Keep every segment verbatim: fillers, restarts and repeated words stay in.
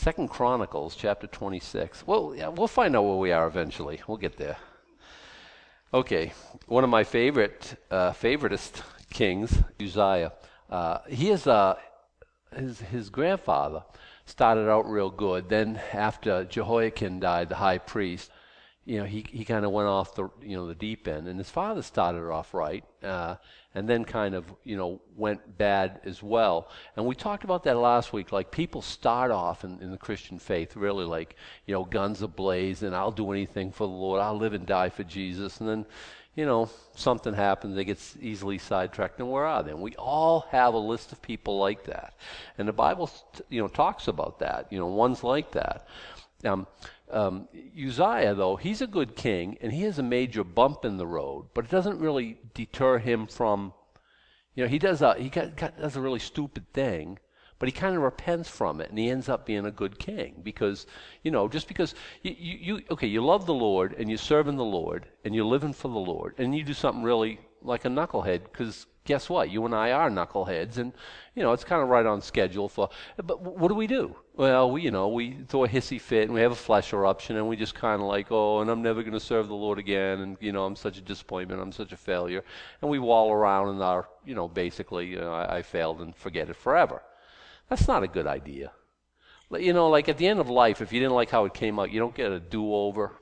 Second Chronicles, chapter twenty-six. Well, yeah, we'll find out where we are eventually. We'll get there. Okay, one of my favorite, uh, favoritist kings, Uzziah. Uh, he is uh, his his grandfather started out real good. Then after Jehoiakim died, the high priest, you know, he he kind of went off the you know the deep end, and his father started off right, uh, and then kind of you know went bad as well. And we talked about that last week. Like people start off in, in the Christian faith really like you know guns ablaze, and I'll do anything for the Lord. I'll live and die for Jesus. And then you know something happens, they get easily sidetracked, and where are they? And we all have a list of people like that, and the Bible you know talks about that. You know, ones like that. Um, um, Uzziah, though, he's a good king, and he has a major bump in the road, but it doesn't really deter him from, you know, he does a he got, got, does a really stupid thing, but he kind of repents from it, and he ends up being a good king because, you know, just because you, you, you okay, you love the Lord, and you're serving the Lord, and you're living for the Lord, and you do something really like a knucklehead, because guess what? You and I are knuckleheads, and you know it's kind of right on schedule for. But what do we do? Well, we you know we throw a hissy fit, and we have a flesh eruption, and we just kind of like, oh, and I'm never going to serve the Lord again, and you know I'm such a disappointment, I'm such a failure, and we wallow around in our, you know, basically, you know, I, I failed and forget it forever. That's not a good idea. You know, like at the end of life, if you didn't like how it came out, you don't get a do-over.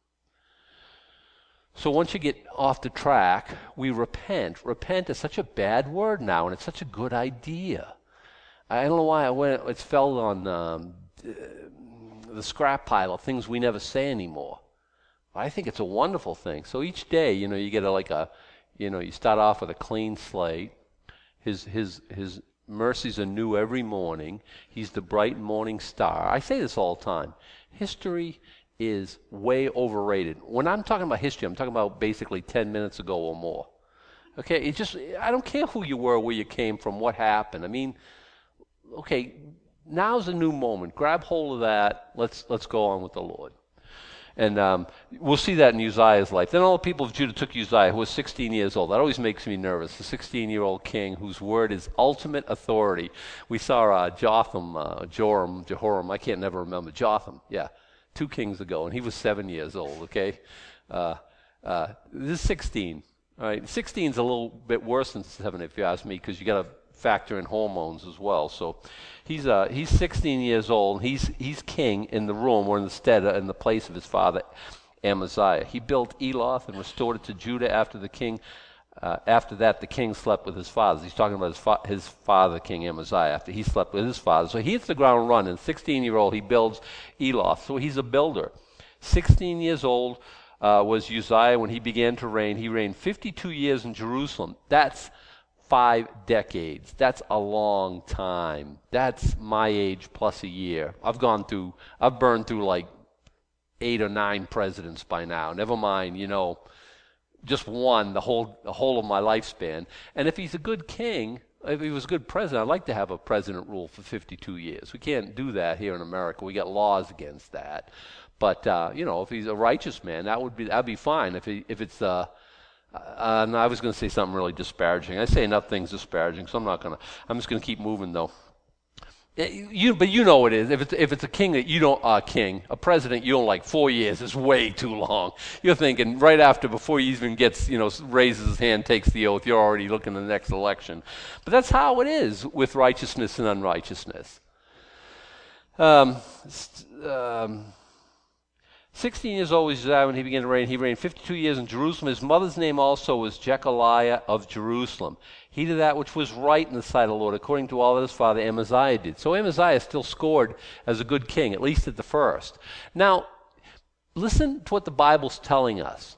So once you get off the track, we repent. Repent is such a bad word now, and it's such a good idea. I don't know why I went. It's fell on um, the scrap pile of things we never say anymore. I think it's a wonderful thing. So each day, you know, you get a, like a, you know, you start off with a clean slate. His his his mercies are new every morning. He's the bright morning star. I say this all the time. History is way overrated. When I'm talking about history, I'm talking about basically ten minutes ago or more. Okay, it just, I don't care who you were, where you came from, what happened. I mean, okay, now's a new moment. Grab hold of that. Let's let's go on with the Lord. And um, we'll see that in Uzziah's life. Then all the people of Judah took Uzziah, who was sixteen years old. That always makes me nervous. A sixteen-year-old king whose word is ultimate authority. We saw uh, Jotham, uh, Joram, Jehoram. I can't never remember. Jotham, yeah. Two kings ago, and he was seven years old, okay? Uh, uh, this is sixteen, all right? sixteen is a little bit worse than seven, if you ask me, because you got to factor in hormones as well. So he's uh, he's sixteen years old. He's he's king in the room, or in the stead, in the place of his father, Amaziah. He built Eloth and restored it to Judah after the king. Uh, after that, the king slept with his fathers. He's talking about his, fa- his father, King Amaziah, after he slept with his father. So he hits the ground running. sixteen-year-old, he builds Eloth. So he's a builder. sixteen years old uh, was Uzziah when he began to reign. He reigned fifty-two years in Jerusalem. That's five decades. That's a long time. That's my age plus a year. I've gone through, I've burned through like eight or nine presidents by now. Never mind, you know, just one the whole the whole of my lifespan. And if he's a good king, if he was a good president, I'd like to have a president rule for fifty-two years. We can't do that here in America. We got laws against that. But uh, you know, if he's a righteous man, that would be that'd be fine. If he if it's uh, uh and I was going to say something really disparaging. I say enough things disparaging, so I'm not going to. I'm just going to keep moving though. You, but you know it is. If it's if it's a king that you don't, uh, king, a president you don't like, four years is way too long. You're thinking right after, before he even gets, you know, raises his hand, takes the oath, you're already looking at the next election. But that's how it is with righteousness and unrighteousness. Um, um, Sixteen years old was Uzziah when he began to reign. He reigned fifty-two years in Jerusalem. His mother's name also was Jechaliah of Jerusalem. He did that which was right in the sight of the Lord, according to all that his father Amaziah did. So Amaziah still scored as a good king, at least at the first. Now, listen to what the Bible's telling us.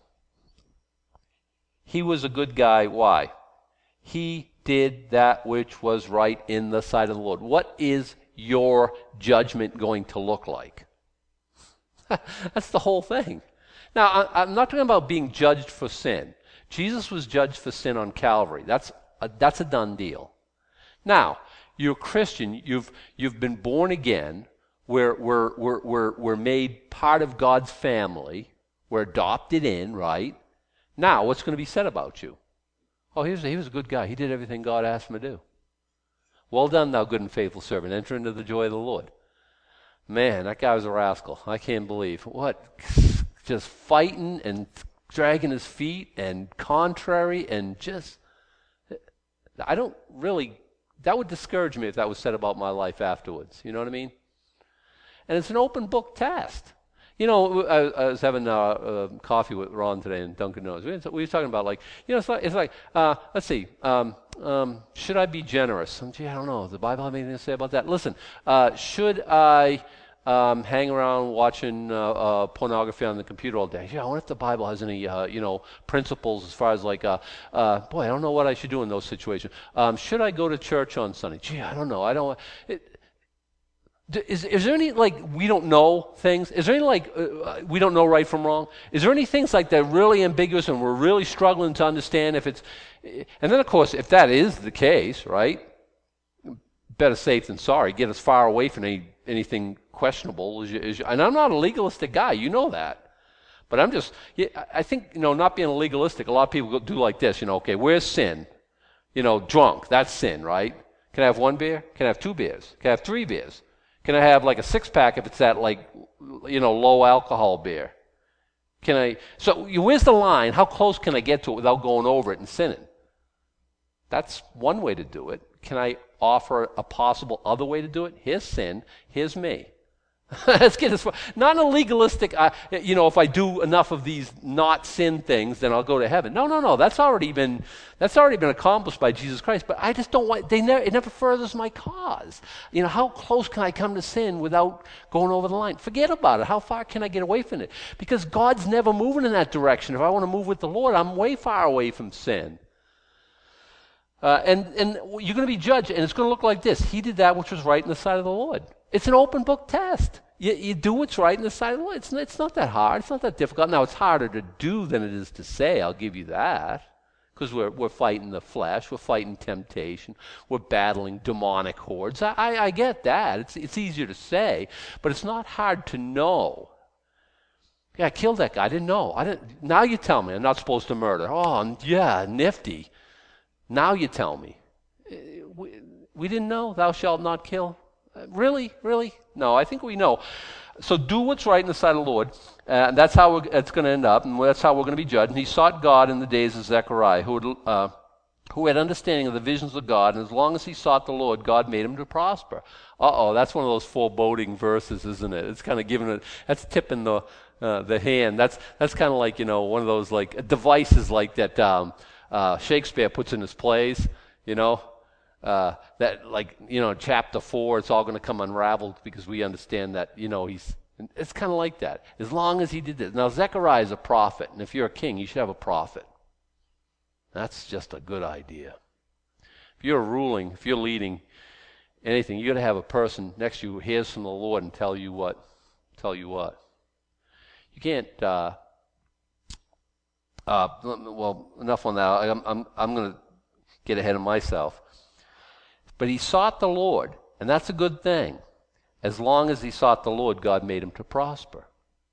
He was a good guy. Why? He did that which was right in the sight of the Lord. What is your judgment going to look like? That's the whole thing. Now, I, I'm not talking about being judged for sin. Jesus was judged for sin on Calvary. That's a, that's a done deal. Now, you're a Christian. You've you've been born again. We're we're we're we're we're made part of God's family. We're adopted in, right? Now, what's going to be said about you? Oh, he was, he was a good guy. He did everything God asked him to do. Well done, thou good and faithful servant. Enter into the joy of the Lord. Man, that guy was a rascal. I can't believe. What? Just fighting and dragging his feet and contrary and just, I don't really, that would discourage me if that was said about my life afterwards. You know what I mean? And it's an open book test. You know, I, I was having uh, uh, coffee with Ron today in Dunkin' Donuts. We were, we were talking about, like, you know, it's like, it's like uh, let's see, um, um, should I be generous? Gee, I don't know. Does the Bible have anything to say about that? Listen, uh, should I um, hang around watching uh, uh, pornography on the computer all day? Yeah, I wonder if the Bible has any, uh, you know, principles as far as, like, uh, uh, boy, I don't know what I should do in those situations. Um, should I go to church on Sunday? Gee, I don't know. I don't. It, Is, is there any, like, we don't know things? Is there any, like, uh, we don't know right from wrong? Is there any things like that really ambiguous and we're really struggling to understand if it's, and then, of course, if that is the case, right, better safe than sorry, get as far away from any, anything questionable as you, as you, and I'm not a legalistic guy, you know that. But I'm just, yeah, I think, you know, not being legalistic, a lot of people do like this, you know, okay, where's sin? You know, drunk, that's sin, right? Can I have one beer? Can I have two beers? Can I have three beers? Can I have like a six pack if it's that, like, you know, low alcohol beer? Can I, so where's the line? How close can I get to it without going over it and sinning? That's one way to do it. Can I offer a possible other way to do it? Here's sin, here's me. Let's get this, not a legalistic, uh, you know, if I do enough of these not sin things, then I'll go to heaven. No, no, no, that's already been, that's already been accomplished by Jesus Christ, but I just don't want, they never, it never furthers my cause. You know, how close can I come to sin without going over the line? Forget about it. How far can I get away from it? Because God's never moving in that direction. If I want to move with the Lord, I'm way far away from sin. Uh, and, and you're going to be judged, and it's going to look like this. He did that which was right in the sight of the Lord. It's an open book test. You, you do what's right in the sight of the Lord. It's, it's not that hard. It's not that difficult. Now, it's harder to do than it is to say. I'll give you that. Because we're, we're fighting the flesh. We're fighting temptation. We're battling demonic hordes. I, I, I get that. It's, it's easier to say. But it's not hard to know. Yeah, I killed that guy. I didn't know. I didn't. Now you tell me I'm not supposed to murder. Oh, yeah, nifty. Now you tell me. We, we didn't know. Thou shalt not kill. Really? Really? No, I think we know. So do what's right in the sight of the Lord, and that's how we're, it's going to end up, and that's how we're going to be judged. And he sought God in the days of Zechariah, who had, uh, who had understanding of the visions of God, and as long as he sought the Lord, God made him to prosper. Uh-oh, that's one of those foreboding verses, isn't it? It's kind of giving it, that's tipping the uh, the hand. That's that's kind of like, you know, one of those, like, devices like that um, uh, Shakespeare puts in his plays, you know. Uh, that, like, you know, chapter four, it's all going to come unraveled because we understand that, you know, he's, it's kind of like that. As long as he did this. Now, Zechariah is a prophet, and if you're a king, you should have a prophet. That's just a good idea. If you're ruling, if you're leading anything, you got to have a person next to you who hears from the Lord and tell you what, tell you what. You can't, uh, uh, well, enough on that. I'm, I'm, I'm going to get ahead of myself. But he sought the Lord, and that's a good thing. As long as he sought the Lord, God made him to prosper.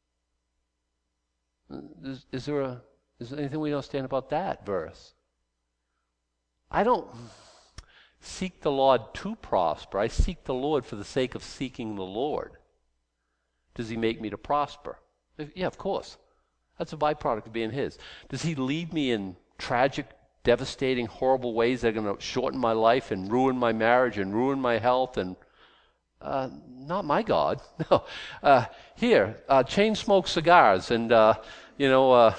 Is, is there a, is there anything we don't understand about that verse? I don't seek the Lord to prosper. I seek the Lord for the sake of seeking the Lord. Does he make me to prosper? Yeah, of course. That's a byproduct of being his. Does he lead me in tragic, devastating, horrible ways that are going to shorten my life and ruin my marriage and ruin my health? And uh, not my God. No. Uh, here, uh, chain smoke cigars and, uh, you know, uh,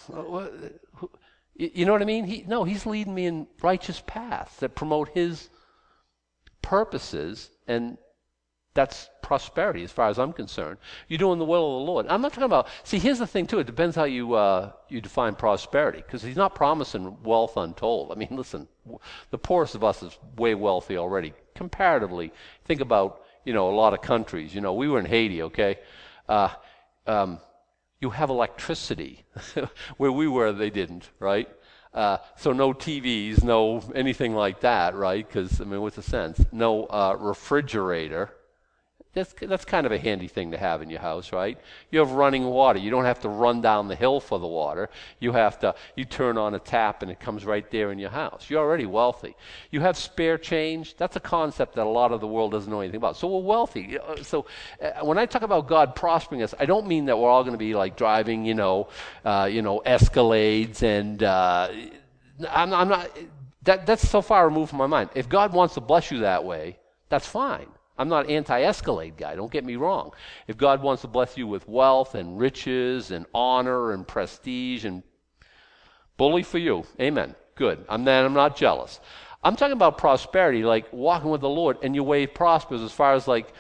you know what I mean? He, no, he's leading me in righteous paths that promote his purposes, and that's prosperity as far as I'm concerned. You're doing the will of the Lord. I'm not talking about, see, here's the thing too, it depends how you uh, you define prosperity, because he's not promising wealth untold. I mean, listen, the poorest of us is way wealthy already. Comparatively, think about, you know, a lot of countries. You know, we were in Haiti, okay? Uh, um, you have electricity. Where we were, they didn't, right? Uh, so no T Vs, no anything like that, right? Because, I mean, what's the sense? No uh, refrigerator. That's, that's kind of a handy thing to have in your house, right? You have running water. You don't have to run down the hill for the water. You have to, you turn on a tap and it comes right there in your house. You're already wealthy. You have spare change. That's a concept that a lot of the world doesn't know anything about. So we're wealthy. So uh, when I talk about God prospering us, I don't mean that we're all going to be like driving, you know, uh, you know, Escalades and uh, I'm, I'm not, that, that's so far removed from my mind. If God wants to bless you that way, that's fine. I'm not anti-Escalade guy, don't get me wrong. If God wants to bless you with wealth and riches and honor and prestige, and bully for you, amen, good. I'm, not, I'm not jealous. I'm talking about prosperity, like walking with the Lord and your way prospers as far as like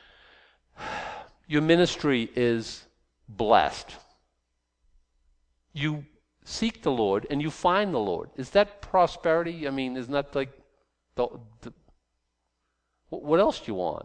your ministry is blessed. You seek the Lord and you find the Lord. Is that prosperity? I mean, isn't that like the... the what else do you want?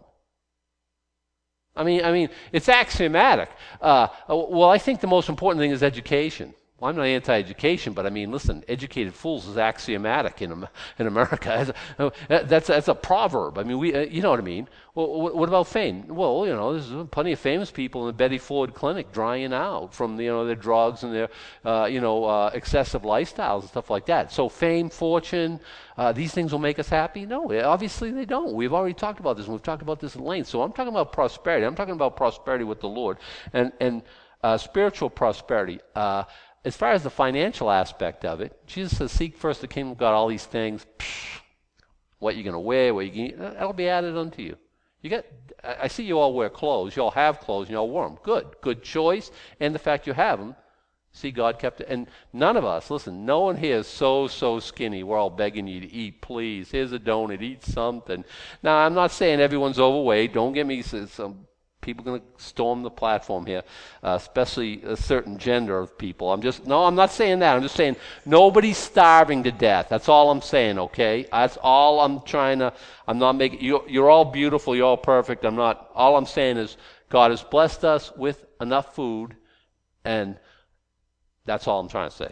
I mean, I mean, it's axiomatic. Uh, well, I think the most important thing is education. Well, I'm not anti-education, but I mean, listen, educated fools is axiomatic in in America. That's that's a proverb. I mean, we, uh, you know what I mean. Well, what about fame? Well, you know, there's plenty of famous people in the Betty Ford Clinic drying out from you know their drugs and their uh, you know uh, excessive lifestyles and stuff like that. So fame, fortune, uh, these things will make us happy? No, obviously they don't. We've already talked about this, and we've talked about this at length. So I'm talking about prosperity. I'm talking about prosperity with the Lord and and uh, spiritual prosperity. Uh, As far as the financial aspect of it, Jesus says, seek first the kingdom of God, all these things, psh, what you're going to wear, what you can eat, that'll be added unto you. You get, I see you all wear clothes. You all have clothes, and you all wear them. Good. Good choice. And the fact you have them, see, God kept it. And none of us, listen, no one here is so, so skinny. We're all begging you to eat, please. Here's a donut. Eat something. Now, I'm not saying everyone's overweight. Don't get me some... People are going to storm the platform here, uh, especially a certain gender of people. I'm just, no, I'm not saying that. I'm just saying nobody's starving to death. That's all I'm saying, okay? That's all I'm trying to, I'm not making, you, you're all beautiful, you're all perfect. I'm not, all I'm saying is God has blessed us with enough food, and that's all I'm trying to say.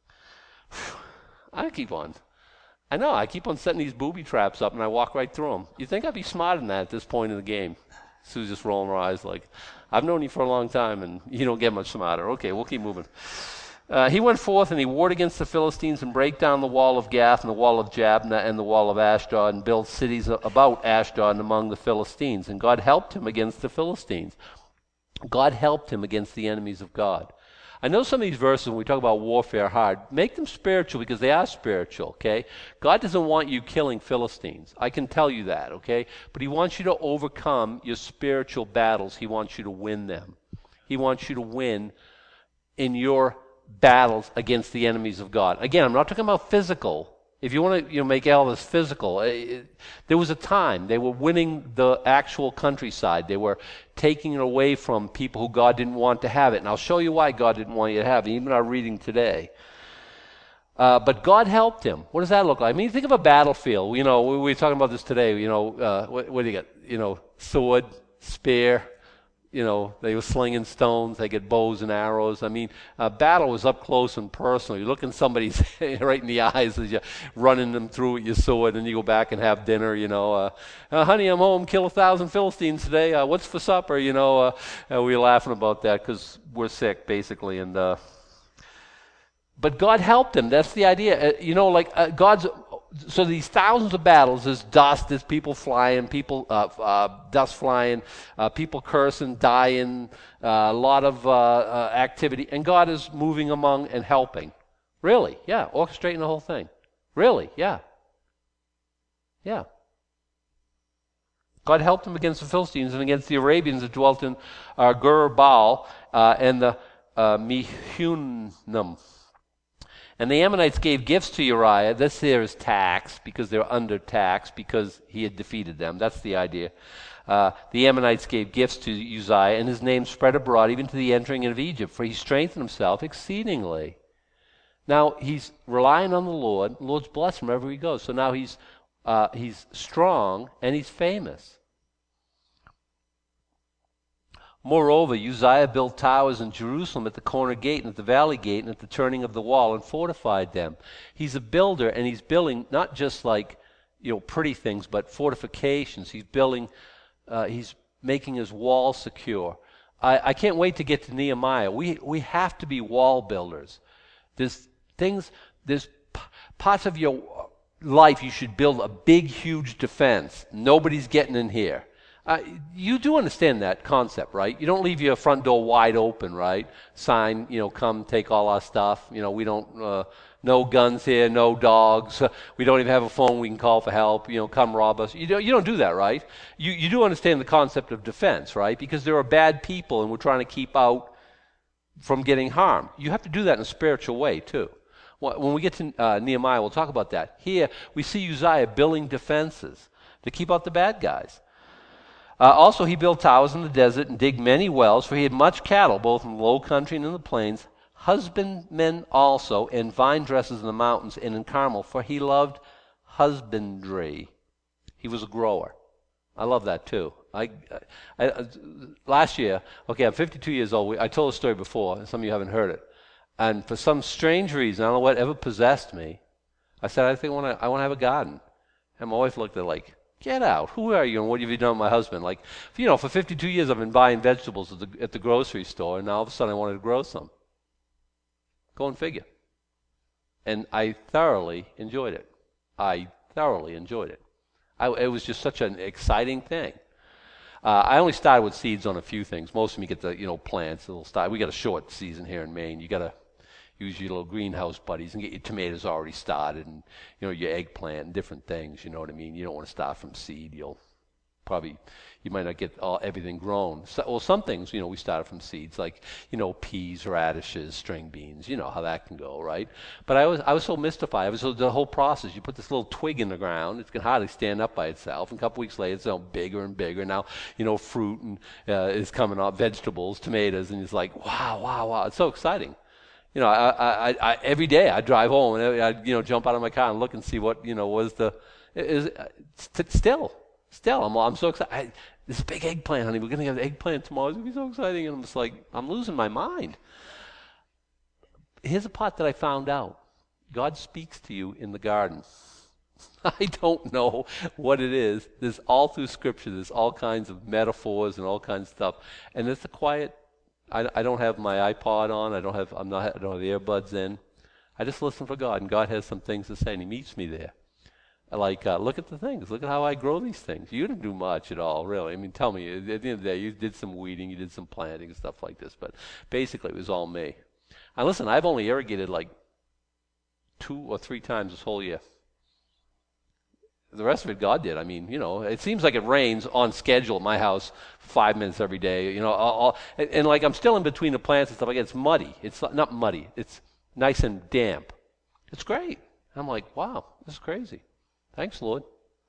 I keep on. I know, I keep on setting these booby traps up, and I walk right through them. You think I'd be smarter than that at this point in the game? Sue's just rolling her eyes like, I've known you for a long time, and you don't get much smarter. Okay, we'll keep moving. Uh, he went forth, and he warred against the Philistines and brake down the wall of Gath and the wall of Jabneh and the wall of Ashdod and built cities about Ashdod and among the Philistines. And God helped him against the Philistines. God helped him against the enemies of God. I know some of these verses, when we talk about warfare hard, make them spiritual because they are spiritual, okay? God doesn't want you killing Philistines. I can tell you that, okay? But he wants you to overcome your spiritual battles. He wants you to win them. He wants you to win in your battles against the enemies of God. Again, I'm not talking about physical. If you want to you know, make all this physical, it, there was a time they were winning the actual countryside. They were taking it away from people who God didn't want to have it. And I'll show you why God didn't want you to have it, even our reading today. Uh, but God helped him. What does that look like? I mean, think of a battlefield. You know, we, we were talking about this today. You know, uh, what, what do you get? You know, sword, spear. You know, they were slinging stones. They get bows and arrows. I mean, uh, battle was up close and personal. You're looking somebody right in the eyes as you're running them through with your sword, and you go back and have dinner, you know. Uh, uh, honey, I'm home, kill a thousand Philistines today. Uh, what's for supper? You know, uh, uh, we were laughing about that because we're sick, basically. And uh, But God helped him. That's the idea. Uh, you know, like uh, God's... So these thousands of battles, there's dust, there's people flying, people uh, uh, dust flying, uh, people cursing, dying, uh, a lot of uh, uh, activity, and God is moving among and helping. Really? Yeah, orchestrating the whole thing. Really? Yeah. Yeah. God helped him against the Philistines and against the Arabians that dwelt in uh, Gur Baal uh, and the uh, Mehunim. And the Ammonites gave gifts to Uriah. This here is tax, because they're under tax, because he had defeated them. That's the idea. Uh, the Ammonites gave gifts to Uzziah, and his name spread abroad, even to the entering in of Egypt, for he strengthened himself exceedingly. Now, he's relying on the Lord. The Lord's blessed him wherever he goes. So now he's, uh, he's strong, and he's famous. Moreover, Uzziah built towers in Jerusalem at the corner gate and at the valley gate and at the turning of the wall and fortified them. He's a builder, and he's building not just like, you know, pretty things, but fortifications. He's building, uh, he's making his wall secure. I, I can't wait to get to Nehemiah. We we have to be wall builders. There's things, there's p- parts of your life you should build a big, huge defense. Nobody's getting in here. Uh, you do understand that concept, right? You don't leave your front door wide open, right? Sign, you know, come take all our stuff. You know, we don't, uh, no guns here, no dogs. We don't even have a phone we can call for help. You know, come rob us. You don't, you don't do that, right? You, you do understand the concept of defense, right? Because there are bad people and we're trying to keep out from getting harmed. You have to do that in a spiritual way, too. When we get to uh, Nehemiah, we'll talk about that. Here, we see Uzziah building defenses to keep out the bad guys. Uh, also, he built towers in the desert and digged many wells, for he had much cattle, both in the low country and in the plains, husbandmen also, and vine dressers in the mountains and in Carmel, for he loved husbandry. He was a grower. I love that too. I, I, I last year, okay, I'm fifty-two years old. I told a story before, some of you haven't heard it. And for some strange reason, I don't know what ever possessed me, I said, I think I want to I want to have a garden. And my wife looked at it like, get out. Who are you and what have you done with my husband? Like, you know, for fifty-two years I've been buying vegetables at the, at the grocery store, and now all of a sudden I wanted to grow some. Go and figure. And I thoroughly enjoyed it. I thoroughly enjoyed it. I, it was just such an exciting thing. Uh, I only started with seeds on a few things. Most of them you get the, you know, plants. A little start. We got a short season here in Maine. You got to use your little greenhouse buddies and get your tomatoes already started and, you know, your eggplant and different things, you know what I mean? You don't want to start from seed. You'll probably, you might not get all everything grown. So, well, some things, you know, we started from seeds, like, you know, peas, radishes, string beans. You know how that can go, right? But I was I was so mystified. I was so, the whole process. You put this little twig in the ground. It can hardly stand up by itself. And a couple weeks later, it's all bigger and bigger. Now, you know, fruit and uh, is coming up, vegetables, tomatoes, and it's like, wow, wow, wow. It's so exciting. You know, I, I, I, every day I drive home and I, you know, jump out of my car and look and see what, you know, was the, is still, still, I'm, I'm so excited. I, this big eggplant, honey, we're going to have eggplant tomorrow. It's going to be so exciting. And I'm just like, I'm losing my mind. Here's a part that I found out. God speaks to you in the garden. I don't know what it is. There's all through Scripture, there's all kinds of metaphors and all kinds of stuff. And it's a quiet, I, I don't have my iPod on. I don't have. I'm not. I don't have the earbuds in. I just listen for God, and God has some things to say, and He meets me there. I like, uh, look at the things. Look at how I grow these things. You didn't do much at all, really. I mean, tell me. At the end of the day, you did some weeding, you did some planting and stuff like this, but basically, it was all me. And listen, I've only irrigated like two or three times this whole year. The rest of it, God did. I mean, you know, it seems like it rains on schedule at my house five minutes every day. You know, all, all, and, and like I'm still in between the plants and stuff like that. It's muddy. It's not, not muddy. It's nice and damp. It's great. I'm like, wow, this is crazy. Thanks, Lord.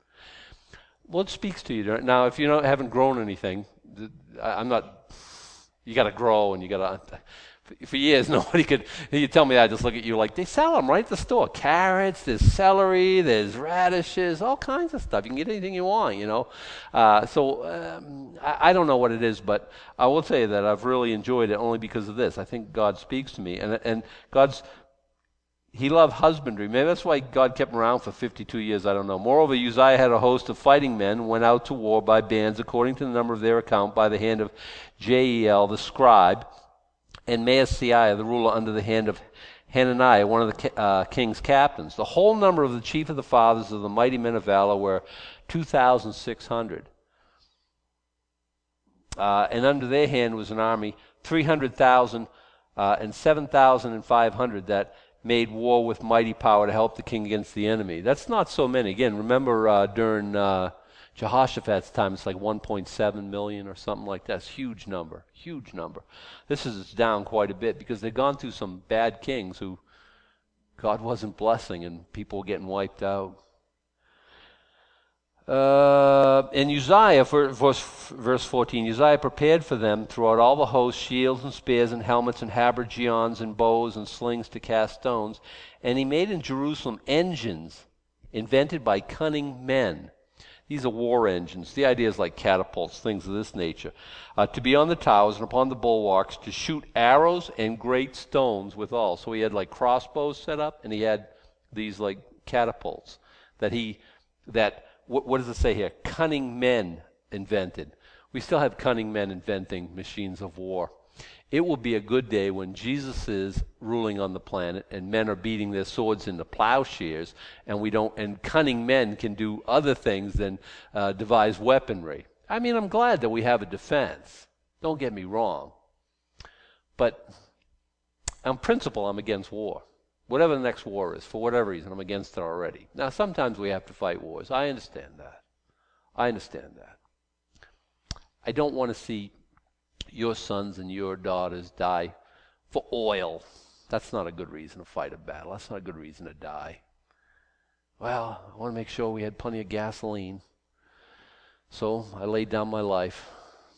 Lord speaks to you. Now, if you don't, haven't grown anything, I'm not, you got to grow and you got to, for years, nobody could, you tell me that, I just look at you like, they sell them right at the store. Carrots, there's celery, there's radishes, all kinds of stuff. You can get anything you want, you know. Uh, so um, I, I don't know what it is, but I will tell you that I've really enjoyed it only because of this. I think God speaks to me. And, and God's, He loved husbandry. Maybe that's why God kept him around for fifty-two years, I don't know. Moreover, Uzziah had a host of fighting men, went out to war by bands according to the number of their account by the hand of Jeiel the scribe, and Maaseiah, the ruler, under the hand of Hananiah, one of the uh, king's captains. The whole number of the chief of the fathers of the mighty men of valor were two thousand six hundred. Uh, and under their hand was an army, three hundred thousand uh, and seven thousand five hundred that made war with mighty power to help the king against the enemy. That's not so many. Again, remember uh, during uh, Jehoshaphat's time, it's like one point seven million or something like that. It's a huge number, huge number. This is down quite a bit because they've gone through some bad kings who God wasn't blessing and people were getting wiped out. Uh, and Uzziah, for, verse, verse fourteen, Uzziah prepared for them throughout all the hosts shields and spears and helmets and habergeons and bows and slings to cast stones. And he made in Jerusalem engines invented by cunning men. These are war engines. The idea is like catapults, things of this nature. Uh, to be on the towers and upon the bulwarks, to shoot arrows and great stones withal. So he had like crossbows set up, and he had these like catapults that he, that, what, what does it say here? Cunning men invented. We still have cunning men inventing machines of war. It will be a good day when Jesus is ruling on the planet and men are beating their swords into plowshares, and we don't, and cunning men can do other things than uh, devise weaponry. I mean, I'm glad that we have a defense. Don't get me wrong. But on principle, I'm against war. Whatever the next war is, for whatever reason, I'm against it already. Now, sometimes we have to fight wars. I understand that. I understand that. I don't want to see your sons and your daughters die for oil. That's not a good reason to fight a battle. That's not a good reason to die. Well, I want to make sure we had plenty of gasoline. So I laid down my life.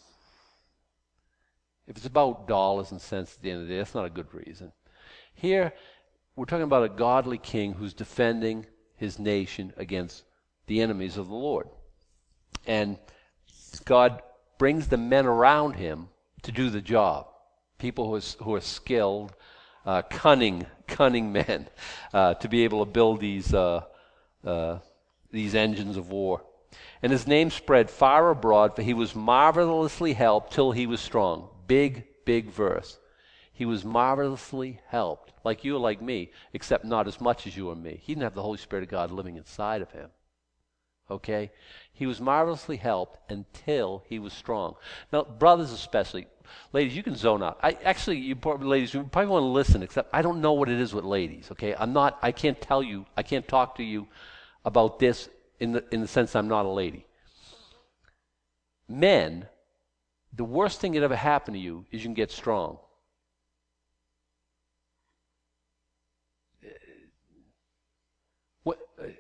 If it's about dollars and cents at the end of the day, that's not a good reason. Here, we're talking about a godly king who's defending his nation against the enemies of the Lord. And God brings the men around him to do the job. People who are, who are skilled, uh, cunning, cunning men, uh, to be able to build these uh, uh, these engines of war. And his name spread far abroad, for he was marvelously helped till he was strong. Big, big verse. He was marvelously helped, like you or like me, except not as much as you or me. He didn't have the Holy Spirit of God living inside of him. Okay? He was marvelously helped until he was strong. Now, brothers especially, ladies, you can zone out. I actually, you probably, ladies, you probably want to listen, except I don't know what it is with ladies. Okay, I'm not. I can't tell you. I can't talk to you about this in the in the sense I'm not a lady. Men, the worst thing that ever happened to you is you can get strong. What?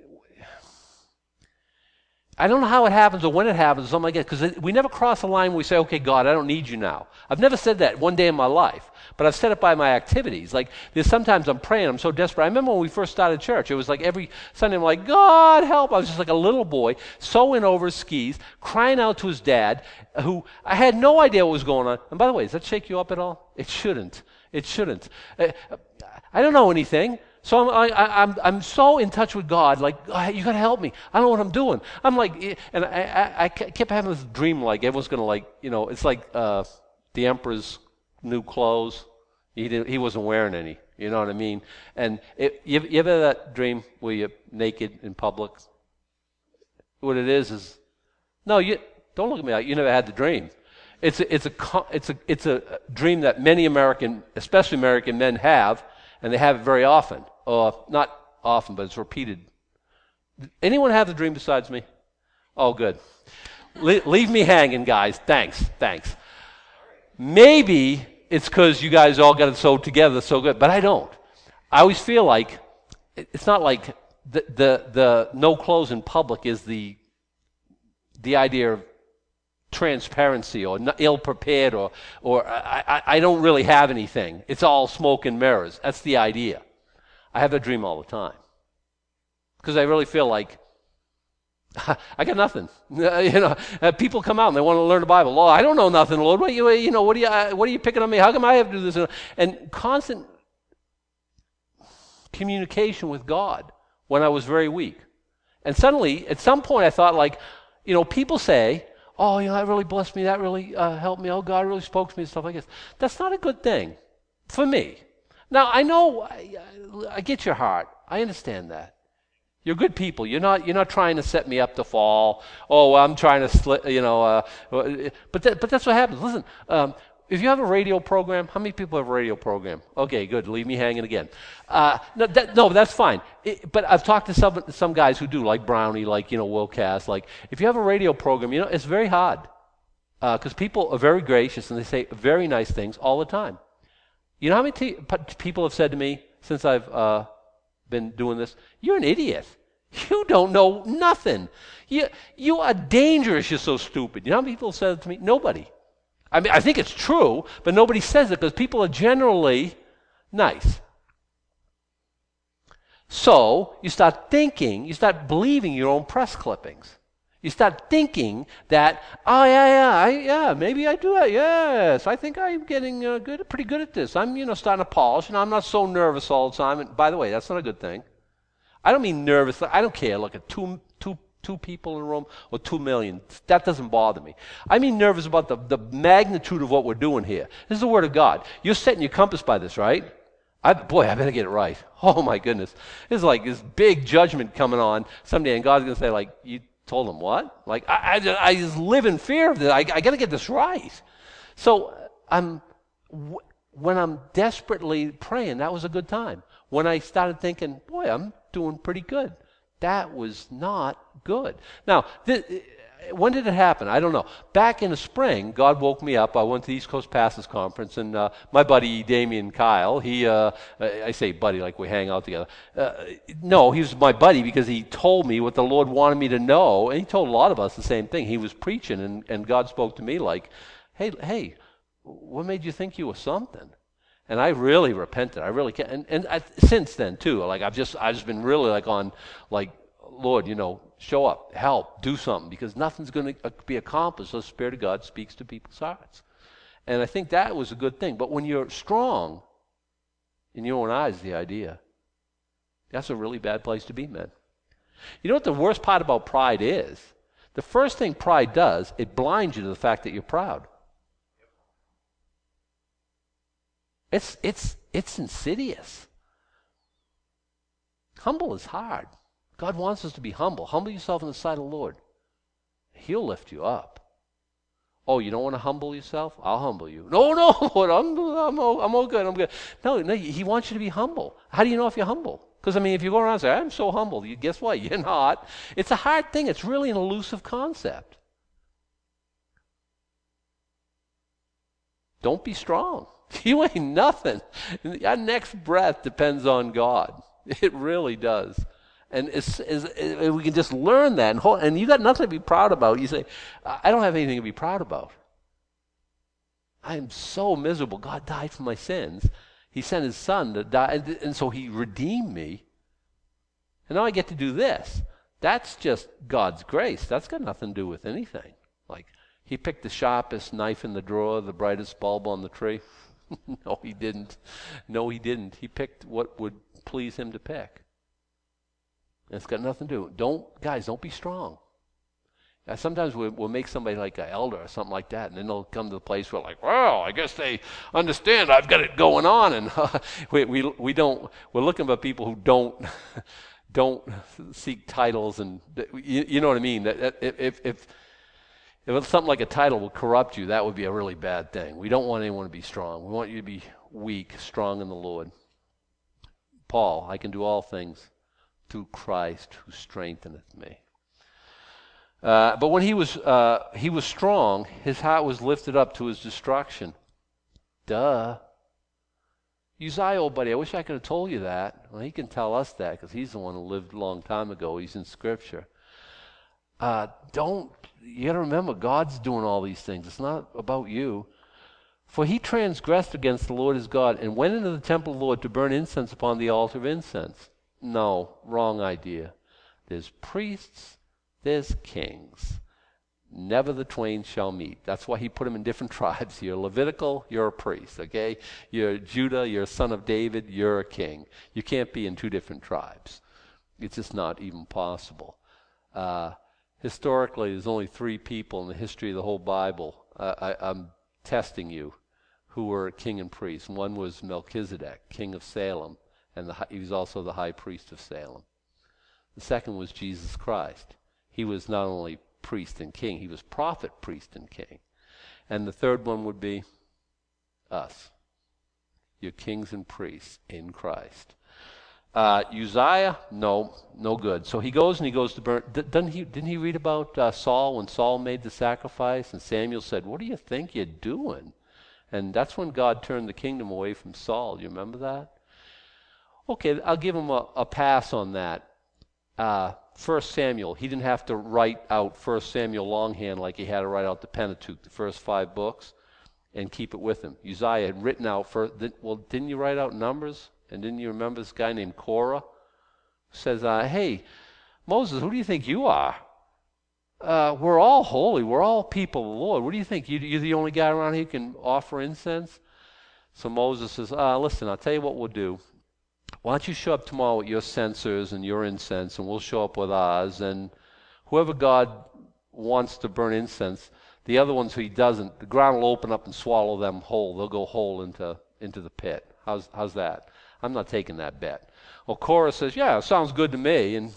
I don't know how it happens or when it happens or something like that, because we never cross the line where we say, okay, God, I don't need you now. I've never said that one day in my life, but I've said it by my activities. Like, there's sometimes I'm praying, I'm so desperate. I remember when we first started church, it was like every Sunday I'm like, God, help. I was just like a little boy, so in over his skis, crying out to his dad, who I had no idea what was going on. And by the way, does that shake you up at all? It shouldn't. It shouldn't. Uh, I don't know anything. So I'm, I, I'm, I'm so in touch with God, like, oh, you got to help me. I don't know what I'm doing. I'm like, and I, I, I kept having this dream, like everyone's going to, like, you know, it's like uh, the emperor's new clothes. He didn't, he wasn't wearing any. You know what I mean? And it, you, you ever had that dream where you're naked in public? What it is is, no, you don't look at me like you never had the dream. It's a, it's a, it's a, it's a dream that many American, especially American men have, and they have it very often. Uh, not often, but it's repeated. Anyone have the dream besides me? Oh, good. Le- leave me hanging, guys. Thanks, thanks. Maybe it's because you guys all got it so together so good, but I don't. I always feel like it's not like the the, the no clothes in public is the the idea of transparency or ill prepared or or I, I, I don't really have anything. It's all smoke and mirrors. That's the idea. I have that dream all the time because I really feel like I got nothing. You know, uh, people come out and they want to learn the Bible. Lord, I don't know nothing, Lord. What you you know? What are you uh, what are you picking on me? How come I have to do this? And constant communication with God when I was very weak. And suddenly, at some point, I thought, like, you know, people say, oh, you know, that really blessed me. That really uh, helped me. Oh, God really spoke to me and stuff like this. That's not a good thing for me. Now, I know, I, I get your heart. I understand that. You're good people. You're not. You're not trying to set me up to fall. Oh, I'm trying to, sli- you know. Uh, but that, but that's what happens. Listen, um, if you have a radio program, how many people have a radio program? Okay, good. Leave me hanging again. Uh, no, that, no, that's fine. It, but I've talked to some some guys who do, like Brownie, like you know, Willcast. Like, if you have a radio program, you know, it's very hard because uh, people are very gracious and they say very nice things all the time. You know how many t- people have said to me since I've uh, been doing this? You're an idiot. You don't know nothing. You you are dangerous. You're so stupid. You know how many people have said it to me? Nobody. I mean, I think it's true, but nobody says it because people are generally nice. So you start thinking, you start believing your own press clippings. You start thinking that, oh yeah, yeah, I, yeah, maybe I do that. Yes, I think I'm getting uh, good, pretty good at this. I'm, you know, starting to polish, and I'm not so nervous all the time. And by the way, that's not a good thing. I don't mean nervous. I don't care. Look at two two Two people in a room or two million. That doesn't bother me. I mean nervous about the, the magnitude of what we're doing here. This is the Word of God. You're setting your compass by this, right? I, boy, I better get it right. Oh, my goodness. It's like this big judgment coming on someday, and God's going to say, like, you told him what? Like, I, I, just, I just live in fear of this. I, I got to get this right. So I'm, w- when I'm desperately praying, that was a good time. When I started thinking, boy, I'm doing pretty good, that was not good. Now, th- when did it happen? I don't know. Back in the spring, God woke me up. I went to the East Coast Pastors Conference, and uh, my buddy Damian Kyle, he, uh, I say buddy like we hang out together. Uh, no, he was my buddy because he told me what the Lord wanted me to know, and he told a lot of us the same thing. He was preaching, and, and God spoke to me like, hey, hey, what made you think you were something? And I really repented. I really can't. And, and I, since then, too, like I've just, I've just been really like on, like, Lord, you know, show up, help, do something, because nothing's going to be accomplished unless the Spirit of God speaks to people's hearts. And I think that was a good thing. But when you're strong, in your own eyes, the idea, that's a really bad place to be, man. You know what the worst part about pride is? The first thing pride does, it blinds you to the fact that you're proud. It's, it's, it's insidious. Humble is hard. God wants us to be humble. Humble yourself in the sight of the Lord. He'll lift you up. Oh, you don't want to humble yourself? I'll humble you. No, no, Lord, I'm, I'm, I'm all good. I'm good. No, no, He wants you to be humble. How do you know if you're humble? Because, I mean, if you go around and say, I'm so humble, you, guess what? You're not. It's a hard thing. It's really an elusive concept. Don't be strong. You ain't nothing. Our next breath depends on God. It really does. And it's, it's, it, we can just learn that. And, hold, and you got nothing to be proud about. You say, I don't have anything to be proud about. I am so miserable. God died for my sins. He sent his son to die. And, and so he redeemed me. And now I get to do this. That's just God's grace. That's got nothing to do with anything. Like, he picked the sharpest knife in the drawer, the brightest bulb on the tree. No, he didn't. No, he didn't. He picked what would please him to pick. And it's got nothing to do. Don't, guys, don't be strong. Now, sometimes we'll, we'll make somebody like an elder or something like that, and then they'll come to the place where like, well, I guess they understand I've got it going on, and uh, we, we we don't. We're looking for people who don't don't seek titles, and you, you know what I mean. That if if if something like a title will corrupt you, that would be a really bad thing. We don't want anyone to be strong. We want you to be weak, strong in the Lord. Paul, I can do all things through Christ who strengtheneth me. Uh, but when he was uh, he was strong, his heart was lifted up to his destruction. Duh. Uzziah, old buddy, I wish I could have told you that. Well, he can tell us that because he's the one who lived a long time ago. He's in Scripture. Uh, don't, you got to remember, God's doing all these things. It's not about you. For he transgressed against the Lord his God and went into the temple of the Lord to burn incense upon the altar of incense. No, wrong idea. There's priests, there's kings. Never the twain shall meet. That's why he put them in different tribes. You're Levitical, you're a priest, okay? You're Judah, you're a son of David, you're a king. You can't be in two different tribes. It's just not even possible. Uh, historically, there's only three people in the history of the whole Bible. Uh, I, I'm testing you, who were king and priest. One was Melchizedek, king of Salem, and the, he was also the high priest of Salem. The second was Jesus Christ. He was not only priest and king, he was prophet, priest, and king. And the third one would be us. You're kings and priests in Christ. Uh, Uzziah, no, no good. So he goes and he goes to burn. D- doesn't he, didn't he read about uh, Saul when Saul made the sacrifice? And Samuel said, what do you think you're doing? And that's when God turned the kingdom away from Saul. Do you remember that? Okay, I'll give him a, a pass on that. Uh, First Samuel, he didn't have to write out First Samuel longhand like he had to write out the Pentateuch, the first five books, and keep it with him. Uzziah had written out, first, well, didn't you write out Numbers? And didn't you remember this guy named Korah? Who says, uh, hey, Moses, who do you think you are? Uh, we're all holy. We're all people of the Lord. What do you think? You, you're the only guy around here who can offer incense? So Moses says, uh, listen, I'll tell you what we'll do. Why don't you show up tomorrow with your censers and your incense, and we'll show up with ours, and whoever God wants to burn incense, the other ones who he doesn't, the ground will open up and swallow them whole. They'll go whole into, into the pit. How's, how's that? I'm not taking that bet. Well, Korah says, yeah, sounds good to me. And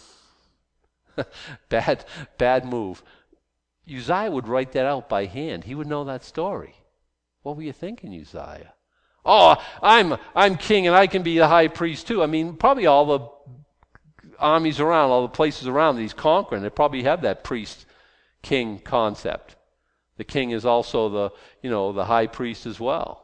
bad, bad move. Uzziah would write that out by hand. He would know that story. What were you thinking, Uzziah? Oh, I'm I'm king and I can be the high priest too. I mean, probably all the armies around, all the places around that he's conquering, they probably have that priest-king concept. The king is also the, you know, the high priest as well.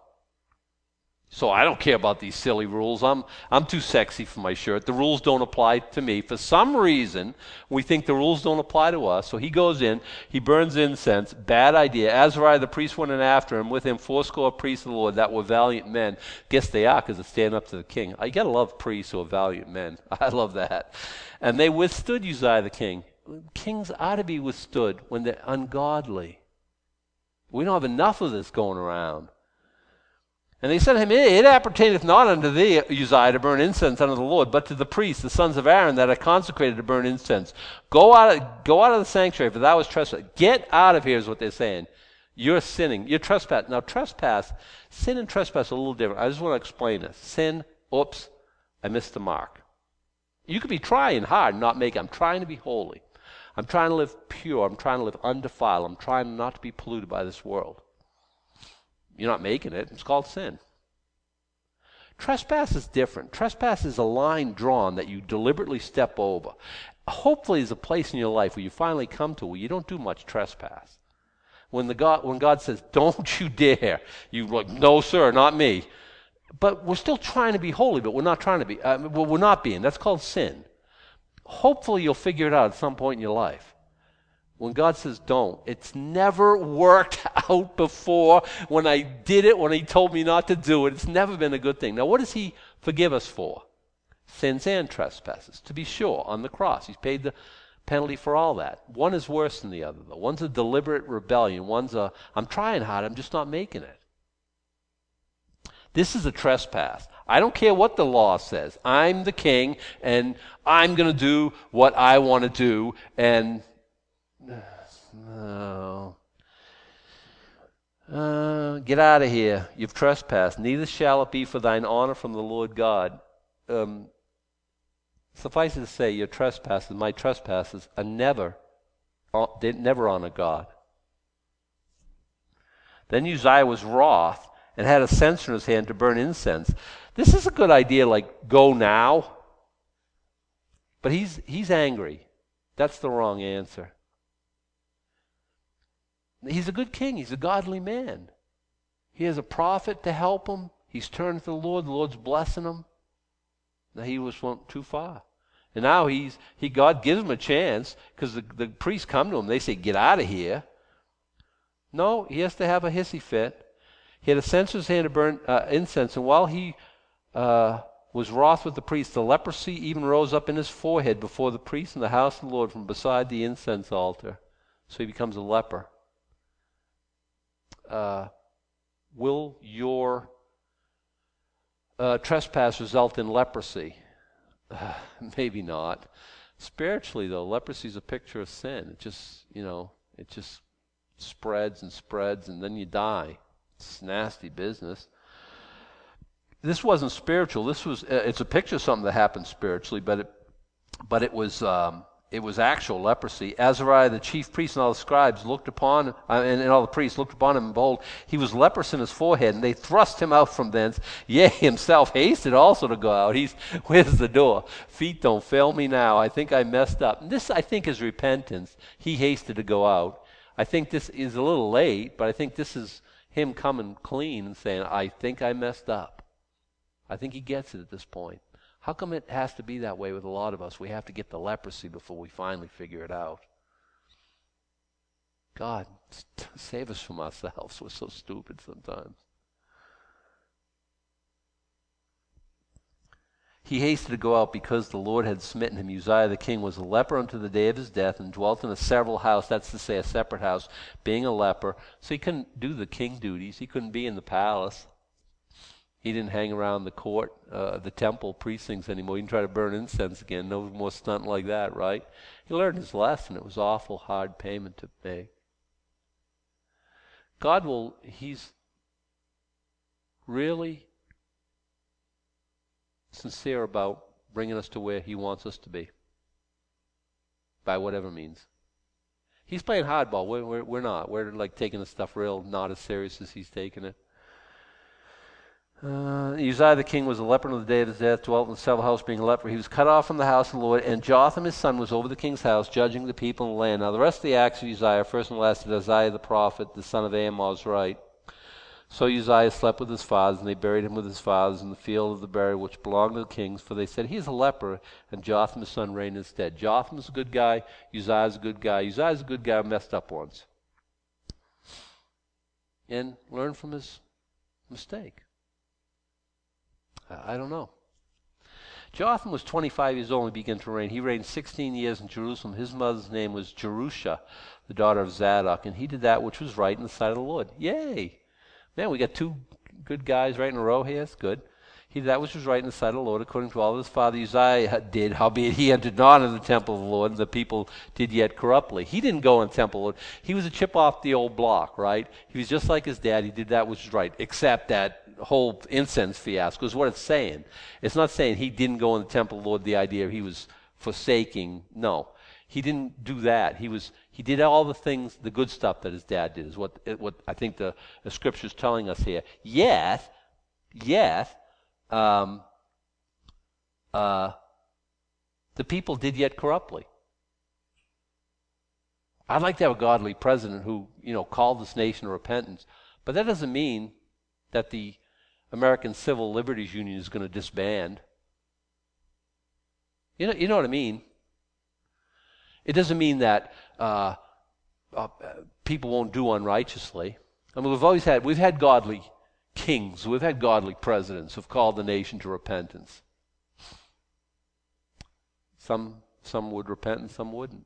So I don't care about these silly rules. I'm I'm too sexy for my shirt. The rules don't apply to me. For some reason, we think the rules don't apply to us. So he goes in, he burns incense. Bad idea. Azariah the priest went in after him, with him fourscore priests of the Lord that were valiant men. Guess they are, because they stand up to the king. You got to love priests who are valiant men. I love that. And they withstood Uzziah the king. Kings ought to be withstood when they're ungodly. We don't have enough of this going around. And they said to him, it appertaineth not unto thee, Uzziah, to burn incense unto the Lord, but to the priests, the sons of Aaron, that are consecrated to burn incense. Go out of, go out of the sanctuary, for thou hast trespassed. Get out of here is what they're saying. You're sinning. You're trespassing. Now, trespass, sin and trespass are a little different. I just want to explain this. Sin, oops, I missed the mark. You could be trying hard and not make it. I'm trying to be holy. I'm trying to live pure. I'm trying to live undefiled. I'm trying not to be polluted by this world. You're not making it. It's called sin. Trespass is different. Trespass is a line drawn that you deliberately step over. Hopefully there's a place in your life where you finally come to where you don't do much trespass. When the God, when God says, don't you dare, you're like, no, sir, not me. But we're still trying to be holy, but we're not trying to be. Uh, well, we're not being. That's called sin. Hopefully you'll figure it out at some point in your life. When God says don't, it's never worked out before. When I did it, when he told me not to do it, it's never been a good thing. Now, what does he forgive us for? Sins and trespasses, to be sure, on the cross. He's paid the penalty for all that. One is worse than the other, though. One's a deliberate rebellion. One's a, I'm trying hard, I'm just not making it. This is a trespass. I don't care what the law says. I'm the king, and I'm going to do what I want to do, and no. Uh, get out of here. You've trespassed. Neither shall it be for thine honor from the Lord God. Um, suffice it to say, your trespasses, my trespasses, are never, they never honor God. Then Uzziah was wroth and had a censer in his hand to burn incense. This is a good idea, like, go now. But he's he's angry. That's the wrong answer. He's a good king. He's a godly man. He has a prophet to help him. He's turned to the Lord. The Lord's blessing him. Now he was went too far. And now he's he God gives him a chance, because the, the priests come to him. They say, get out of here. No, he has to have a hissy fit. He had a censer in his hand to burn uh, incense, and while he uh, was wroth with the priest, the leprosy even rose up in his forehead before the priest in the house of the Lord from beside the incense altar. So he becomes a leper. Uh, will your uh, trespass result in leprosy? Uh, maybe not. Spiritually, though, leprosy is a picture of sin. It just, you know, it just spreads and spreads, and then you die. It's nasty business. This wasn't spiritual. This was. Uh, it's a picture of something that happened spiritually, but it, but it was. Um, It was actual leprosy. Azariah, the chief priest, and all the scribes looked upon, uh, and, and all the priests looked upon him, and behold, he was leprous in his forehead, and they thrust him out from thence. Yea, himself hasted also to go out. He's, where's the door? Feet don't fail me now. I think I messed up. And this, I think, is repentance. He hasted to go out. I think this is a little late, but I think this is him coming clean and saying, I think I messed up. I think he gets it at this point. How come it has to be that way with a lot of us? We have to get the leprosy before we finally figure it out. God, save us from ourselves. We're so stupid sometimes. He hasted to go out because the Lord had smitten him. Uzziah the king was a leper unto the day of his death, and dwelt in a several house, that's to say a separate house, being a leper. So he couldn't do the king duties. He couldn't be in the palace. He didn't hang around the court, uh, the temple precincts anymore. He didn't try to burn incense again. No more stunt like that, right? He learned his lesson. It was awful hard payment to make. God will, he's really sincere about bringing us to where he wants us to be, by whatever means. He's playing hardball. We're, we're, we're not. We're like taking the stuff real not as serious as he's taking it. Uh, Uzziah the king was a leper on the day of his death, dwelt in the several house being a leper. He was cut off from the house of the Lord, and Jotham his son was over the king's house, judging the people in the land. Now the rest of the acts of Uzziah, first and last, did Uzziah the prophet, the son of Amoz, right. So Uzziah slept with his fathers, and they buried him with his fathers in the field of the burial which belonged to the kings, for they said, he is a leper, and Jotham his son reigned instead. Jotham is a good guy, Uzziah is a good guy. Uzziah is a good guy who messed up once. And learn from his mistake. I don't know. Jotham was twenty-five years old when he began to reign. He reigned sixteen years in Jerusalem. His mother's name was Jerusha, the daughter of Zadok, and he did that which was right in the sight of the Lord. Yay! Man, we got two good guys right in a row here. That's good. He did that which was right in the sight of the Lord, according to all his father Uzziah did, howbeit he entered not into the temple of the Lord, and the people did yet corruptly. He didn't go in the temple of the Lord. He was a chip off the old block, right? He was just like his dad. He did that which was right, except that whole incense fiasco is what it's saying. It's not saying he didn't go in the temple of the Lord, the idea he was forsaking. No. He didn't do that. He was he did all the things, the good stuff that his dad did, is what what I think the, the scripture's telling us here. Yet, yet, um, uh, the people did yet corruptly. I'd like to have a godly president who, you know, called this nation to repentance, but that doesn't mean that the American Civil Liberties Union is going to disband. You know, you know what I mean? It doesn't mean that uh, uh, people won't do unrighteously. I mean, we've always had, we've had godly kings, we've had godly presidents who've called the nation to repentance. Some, some would repent and some wouldn't.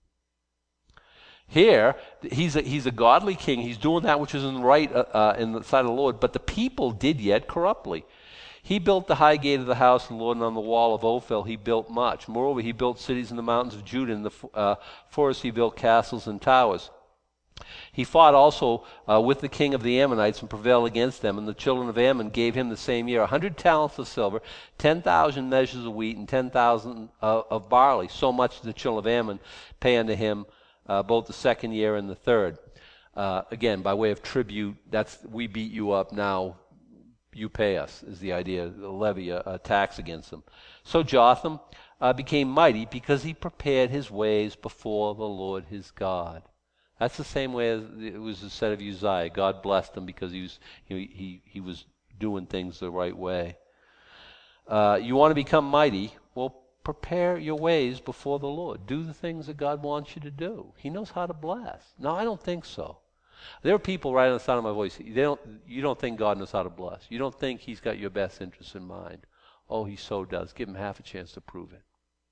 Here, he's a, he's a godly king. He's doing that which is in the right uh, uh, in the sight of the Lord, but the people did yet corruptly. He built the high gate of the house of the Lord, and on the wall of Ophel he built much. Moreover, he built cities in the mountains of Judah. In the uh, forests he built castles and towers. He fought also uh, with the king of the Ammonites and prevailed against them. And the children of Ammon gave him the same year a hundred talents of silver, ten thousand measures of wheat, and ten thousand uh, of barley. So much did the children of Ammon pay unto him uh, both the second year and the third. Uh, again, by way of tribute, that's we beat you up now. You pay us, is the idea, levy a, a tax against them. So Jotham uh, became mighty because he prepared his ways before the Lord his God. That's the same way as it was said of Uzziah. God blessed him because he was, he, he, he was doing things the right way. Uh, you want to become mighty? Well, prepare your ways before the Lord. Do the things that God wants you to do. He knows how to bless. No, I don't think so. There are people right on the sound of my voice. They don't, you don't think God knows how to bless. You don't think he's got your best interests in mind. Oh, he so does. Give him half a chance to prove it.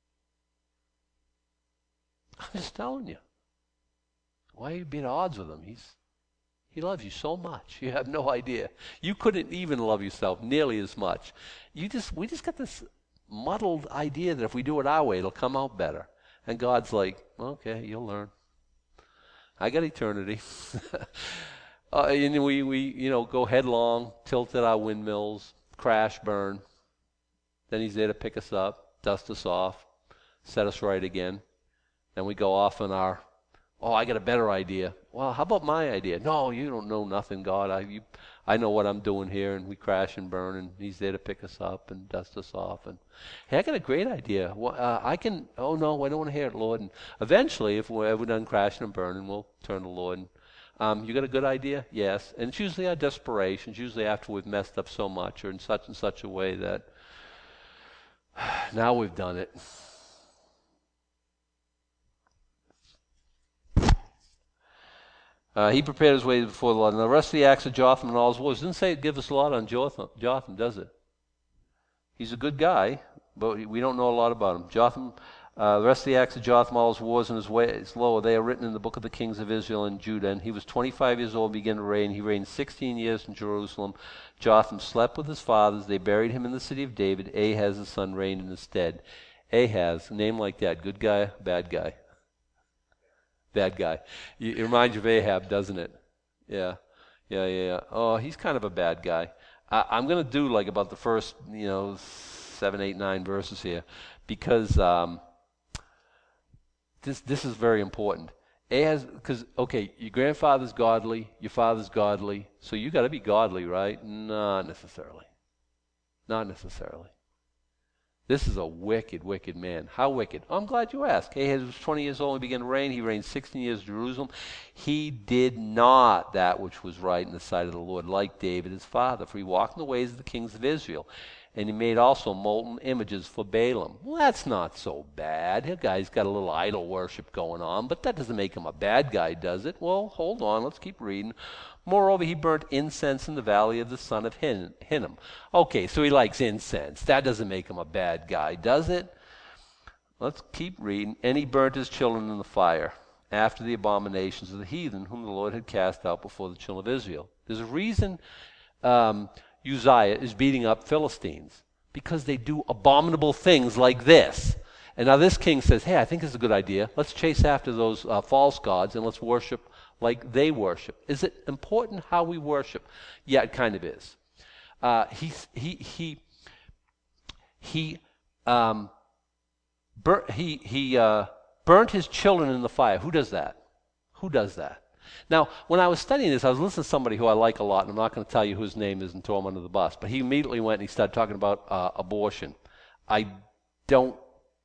I'm just telling you. Why are you being at odds with him? He's, he loves you so much. You have no idea. You couldn't even love yourself nearly as much. You just, we just got this muddled idea that if we do it our way, it'll come out better. And God's like, okay, you'll learn. I got eternity. uh, and we, we, you know, go headlong, tilt at our windmills, crash, burn. Then he's there to pick us up, dust us off, set us right again. Then we go off on our, oh, I got a better idea. Well, how about my idea? No, you don't know nothing, God. I, you, I know what I'm doing here. And we crash and burn, and he's there to pick us up and dust us off. And hey, I got a great idea. Well, uh, I can, oh, no, I don't want to hear it, Lord. And eventually, if we're ever done crashing and burning, we'll turn to the Lord. And, um, you got a good idea? Yes. And it's usually our desperation. It's usually after we've messed up so much or in such and such a way that now we've done it. Uh, he prepared his way before the Lord. And the rest of the acts of Jotham and all his wars, didn't say it give us a lot on Jotham, Jotham, does it? He's a good guy, but we don't know a lot about him. Jotham Uh, the rest of the acts of Jotham, all his wars and his ways, lo, they are written in the book of the kings of Israel and Judah. And he was twenty-five years old, began to reign. He reigned sixteen years in Jerusalem. Jotham slept with his fathers. They buried him in the city of David. Ahaz, his son, reigned in his stead. Ahaz, a name like that, good guy, bad guy? Bad guy. It reminds you of Ahab, doesn't it? Yeah, yeah, yeah. yeah. Oh, he's kind of a bad guy. I, I'm going to do like about the first, you know, seven, eight, nine verses here, because um, this this is very important. Ahaz, because okay, your grandfather's godly, your father's godly, so you got to be godly, right? Not necessarily. Not necessarily. This is a wicked, wicked man. How wicked? Oh, I'm glad you asked. Ahaz was twenty years old and began to reign. He reigned sixteen years in Jerusalem. He did not that which was right in the sight of the Lord, like David his father, for he walked in the ways of the kings of Israel. And he made also molten images for Balaam. Well, that's not so bad. The guy's got a little idol worship going on, but that doesn't make him a bad guy, does it? Well, hold on. Let's keep reading. Moreover, he burnt incense in the valley of the son of Hin- Hinnom. Okay, so he likes incense. That doesn't make him a bad guy, does it? Let's keep reading. And he burnt his children in the fire, after the abominations of the heathen, whom the Lord had cast out before the children of Israel. There's a reason um, Uzziah is beating up Philistines, because they do abominable things like this. And now this king says, hey, I think this is a good idea. Let's chase after those uh, false gods and let's worship like they worship. Is it important how we worship? Yeah, it kind of is. Uh, he he he he um, bur- he he uh, burnt his children in the fire. Who does that? Who does that? Now, when I was studying this, I was listening to somebody who I like a lot, and I'm not going to tell you whose name is and throw him under the bus, but he immediately went and he started talking about uh, abortion. I don't,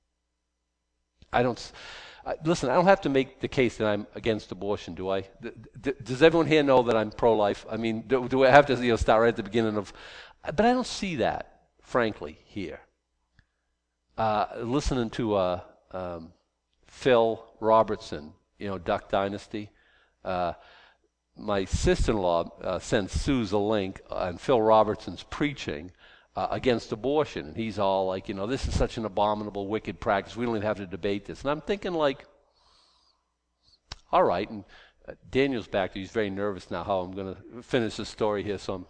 I don't, uh, listen, I don't have to make the case that I'm against abortion, do I? D- d- does everyone here know that I'm pro-life? I mean, do, do I have to you know, start right at the beginning of, but I don't see that, frankly, here. Uh, listening to uh, um, Phil Robertson, you know, Duck Dynasty, Uh, my sister-in-law uh, sent Suze a link on Phil Robertson's preaching uh, against abortion. And he's all like, you know, this is such an abominable, wicked practice. We don't even have to debate this. And I'm thinking like, all right. And uh, Daniel's back there. He's very nervous now how I'm going to finish the story here. So I'm,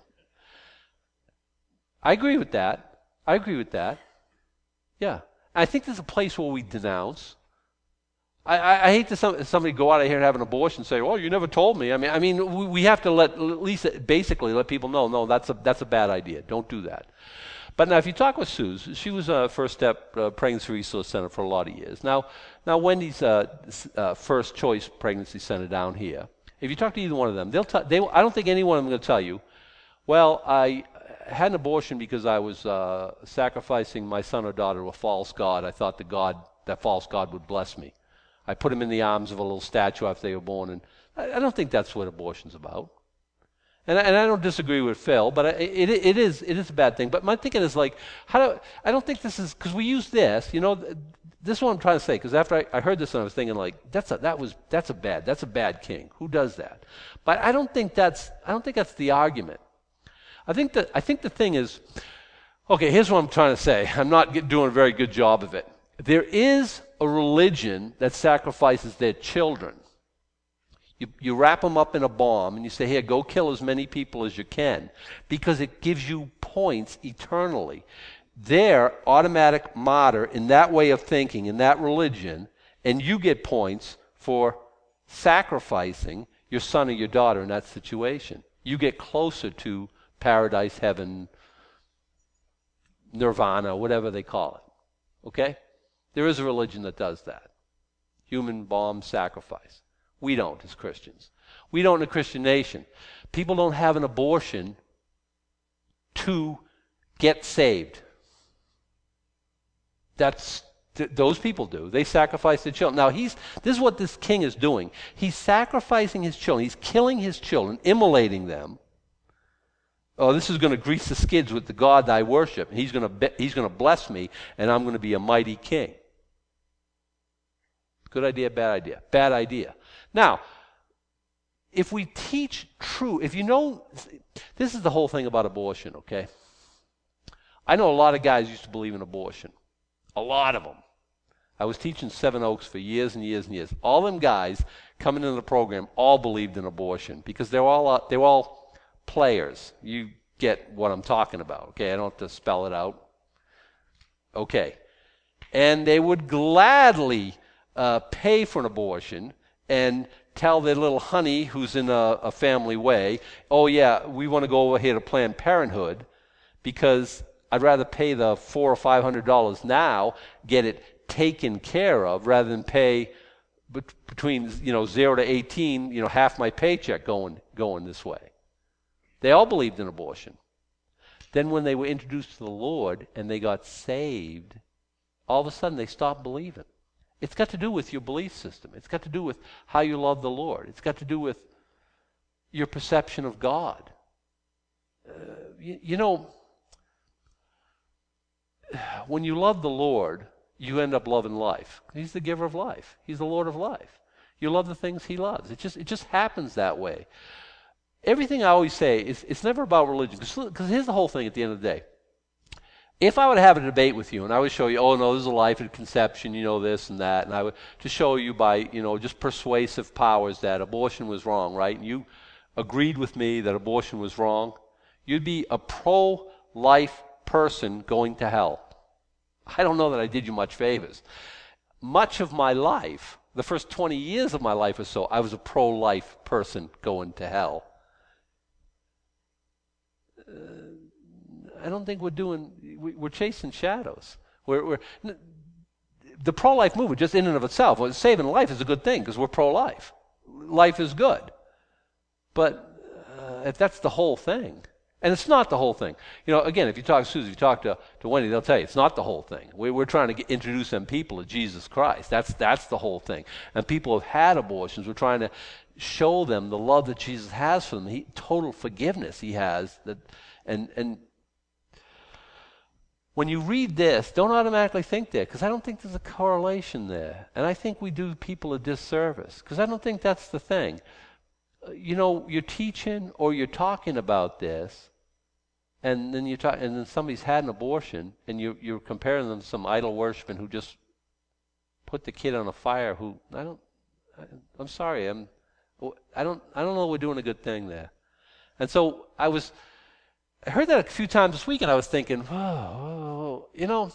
I agree with that. I agree with that. Yeah. I think there's a place where we denounce. I, I, I hate to some, somebody go out of here and have an abortion and say, "Well, you never told me." I mean, I mean, we, we have to let at least basically let people know, no, that's a that's a bad idea. Don't do that. But now, if you talk with Suze, she was a First Step uh, Pregnancy Resource Center for a lot of years. Now, now Wendy's uh, uh, First Choice Pregnancy Center down here. If you talk to either one of them, they'll t- they. I don't think any one of them going to tell you, "Well, I had an abortion because I was uh, sacrificing my son or daughter to a false god. I thought the god, that false god, would bless me. I put him in the arms of a little statue after they were born." And I, I don't think that's what abortion's about. And I, and I don't disagree with Phil, but I, it it is it is a bad thing. But my thinking is like, how do I don't think this is because we use this, you know. This is what I'm trying to say. Because after I, I heard this, and I was thinking like, that's a that was that's a bad that's a bad king. Who does that? But I don't think that's I don't think that's the argument. I think that I think the thing is, okay. Here's what I'm trying to say. I'm not get, doing a very good job of it. There is a religion that sacrifices their children. You, you wrap them up in a bomb and you say, here, go kill as many people as you can, because it gives you points eternally. They're automatic martyr in that way of thinking, in that religion, and you get points for sacrificing your son or your daughter in that situation. You get closer to paradise, heaven, nirvana, whatever they call it. Okay? There is a religion that does that. Human bomb sacrifice. We don't as Christians. We don't in a Christian nation. People don't have an abortion to get saved. That's th- those people do. They sacrifice their children. Now he's this is what this king is doing. He's sacrificing his children. He's killing his children, immolating them. Oh, this is going to grease the skids with the God I worship. He's going to be, he's going to bless me, and I'm going to be a mighty king. Good idea, bad idea. Bad idea. Now, if we teach true, if you know, this is the whole thing about abortion, okay? I know a lot of guys used to believe in abortion. A lot of them. I was teaching Seven Oaks for years and years and years. All them guys coming into the program all believed in abortion because they were all uh, they were all players. You get what I'm talking about, okay? I don't have to spell it out. Okay. And they would gladly uh, pay for an abortion and tell their little honey who's in a, a family way, oh yeah, we want to go over here to Planned Parenthood because I'd rather pay the four or five hundred dollars now, get it taken care of, rather than pay bet- between you know zero to eighteen, you know, half my paycheck going going this way. They all believed in abortion. Then when they were introduced to the Lord and they got saved, all of a sudden they stopped believing. It's got to do with your belief system. It's got to do with how you love the Lord. It's got to do with your perception of God. Uh, you, you know, when you love the Lord, you end up loving life. He's the giver of life. He's the Lord of life. You love the things He loves. It just it just happens that way. Everything I always say is it's never about religion. Because here's the whole thing at the end of the day. If I would have a debate with you and I would show you, oh no, this is a life at conception, you know, this and that, and I would to show you by, you know, just persuasive powers that abortion was wrong, right? And you agreed with me that abortion was wrong, you'd be a pro-life person going to hell. I don't know that I did you much favors. Much of my life, the first twenty years of my life or so, I was a pro-life person going to hell. Uh, I don't think we're doing, we, we're chasing shadows. We're, we're the pro-life movement, just in and of itself, well, saving life is a good thing because we're pro-life. Life is good. But uh, if that's the whole thing, and it's not the whole thing. You know, again, if you talk to Susie, if you talk to, to Wendy, they'll tell you it's not the whole thing. We, we're trying to get, introduce them people to Jesus Christ. That's that's the whole thing. And people have had abortions. We're trying to show them the love that Jesus has for them, he, total forgiveness He has. That, and and when you read this, don't automatically think there, because I don't think there's a correlation there. And I think we do people a disservice, because I don't think that's the thing. You know, you're teaching or you're talking about this, and then you talk, and then somebody's had an abortion, and you, you're comparing them to some idol worshiping who just put the kid on a fire. Who I don't, I, I'm sorry, I'm, I don't, I don't know. We're doing a good thing there, and so I was. I heard that a few times this week, and I was thinking, oh, oh, you know,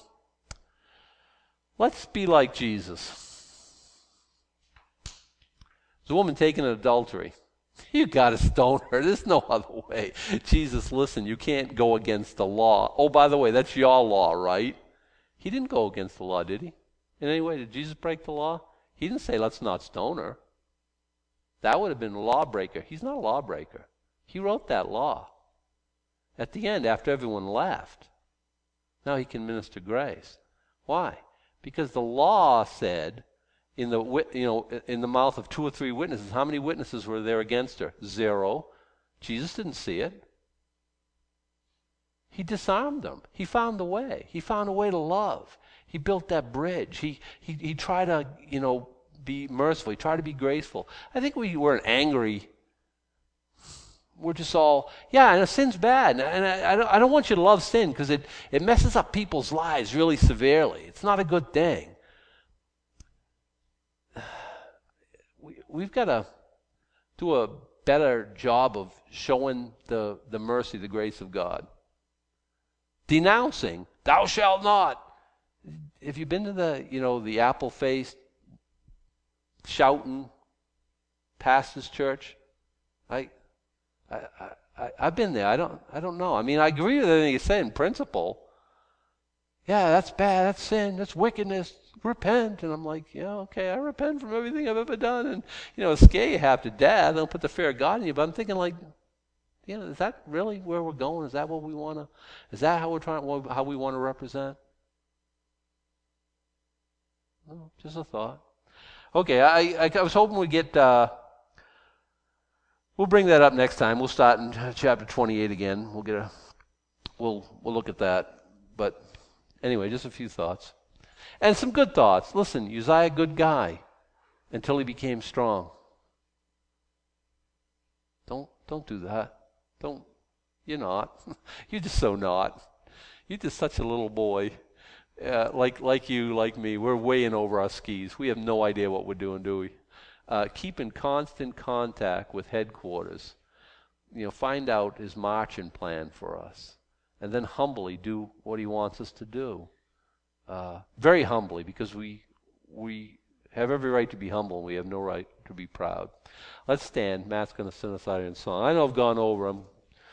let's be like Jesus. There's a woman taken in adultery. You got to stone her. There's no other way. Jesus, listen, you can't go against the law. Oh, by the way, that's your law, right? He didn't go against the law, did he? In any way, did Jesus break the law? He didn't say, let's not stone her. That would have been a lawbreaker. He's not a lawbreaker. He wrote that law. At the end, after everyone left, now He can minister grace. Why? Because the law said, in the you know in the mouth of two or three witnesses, how many witnesses were there against her? Zero. Jesus didn't see it. He disarmed them. He found the way. He found a way to love. He built that bridge. He he he tried to you know be merciful. He tried to be graceful. I think we were angry. We're just all, yeah, and sin's bad. And I, I, don't, I don't want you to love sin because it, it messes up people's lives really severely. It's not a good thing. We, we've got to do a better job of showing the, the mercy, the grace of God. Denouncing, thou shalt not. Have you been to the, you know, the apple-faced, shouting pastor's church? I... I, I, I've been there. I don't I don't know. I mean, I agree with everything you say in principle. Yeah, that's bad. That's sin. That's wickedness. Repent. And I'm like, yeah, okay, I repent from everything I've ever done. And, you know, scare you half to death. Don't put the fear of God in you. But I'm thinking, like, you know, is that really where we're going? Is that what we want to, is that how we're trying, how we want to represent? No, just a thought. Okay, I, I, I was hoping we'd get... Uh, We'll bring that up next time. We'll start in chapter twenty-eight again. We'll get a, we'll we'll look at that. But anyway, just a few thoughts, and some good thoughts. Listen, Uzziah, good guy, until he became strong. Don't don't do that. Don't. You're not. You're just so not. You're just such a little boy. Uh, like like you, like me, we're way in over our skis. We have no idea what we're doing, do we? Uh, keep in constant contact with headquarters. You know, find out his marching plan for us, and then humbly do what he wants us to do. Uh, very humbly, because we we have every right to be humble, and we have no right to be proud. Let's stand. Matt's going to send us out in song. I know I've gone over. I'm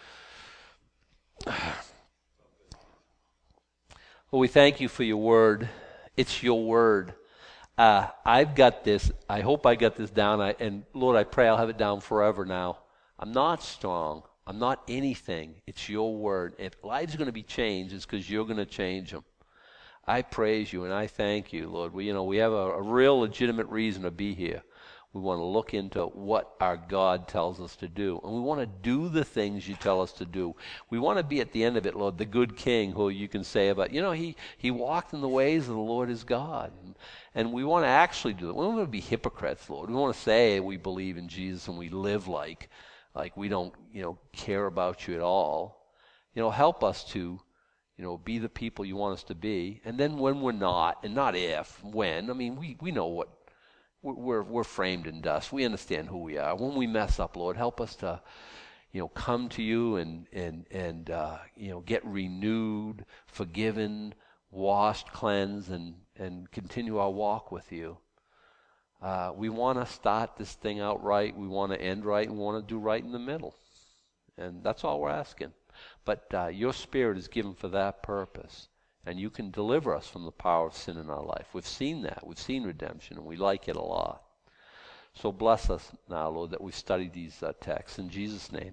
Well, we thank you for your word. It's your word. Uh, I've got this. I hope I got this down. I, and Lord, I pray I'll have it down forever now. I'm not strong. I'm not anything. It's your word. If lives are going to be changed, it's because you're going to change them. I praise you and I thank you, Lord. We, you know, we have a, a real legitimate reason to be here. We want to look into what our God tells us to do. And we want to do the things you tell us to do. We want to be at the end of it, Lord, the good king who you can say about, you know, he, he walked in the ways of the Lord his God. And, and we want to actually do it. We don't want to be hypocrites, Lord. We want to say we believe in Jesus and we live like, like we don't, you know, care about you at all. You know, help us to, you know, be the people you want us to be. And then when we're not, and not if, when, I mean, we, we know what, We're, we're framed in dust. We understand who we are. When we mess up, Lord, help us to, you know, come to you and, and, and uh, you know, get renewed, forgiven, washed, cleansed, and, and continue our walk with you. Uh, we want to start this thing out right. We want to end right. We want to do right in the middle. And that's all we're asking. But uh, your Spirit is given for that purpose. And you can deliver us from the power of sin in our life. We've seen that. We've seen redemption, and we like it a lot. So bless us now, Lord, that we've studied these uh, texts. In Jesus' name.